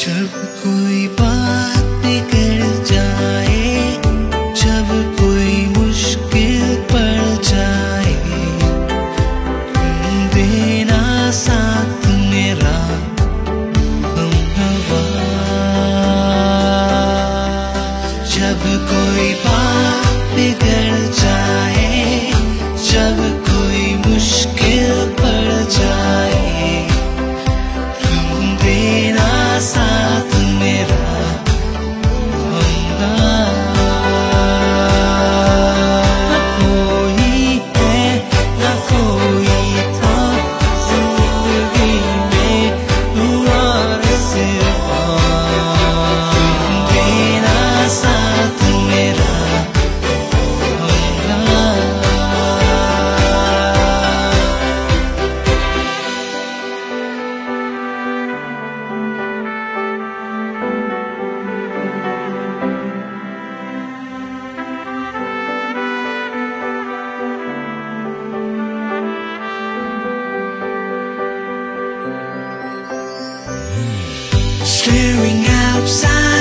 जब कोई बात बिगड़ जाए, जब कोई मुश्किल पड़ जाए, देना साथ मेरा हमनवा। जब कोई बात बिगड़ जाए, जब कोई मुश्किल पड़ जाए, देना साथ मेरा हमनवा। न कोई है न कोई था जिंदगी में, तुम्हारे सिवा देना साथ मेरा हमनवा। Staring outside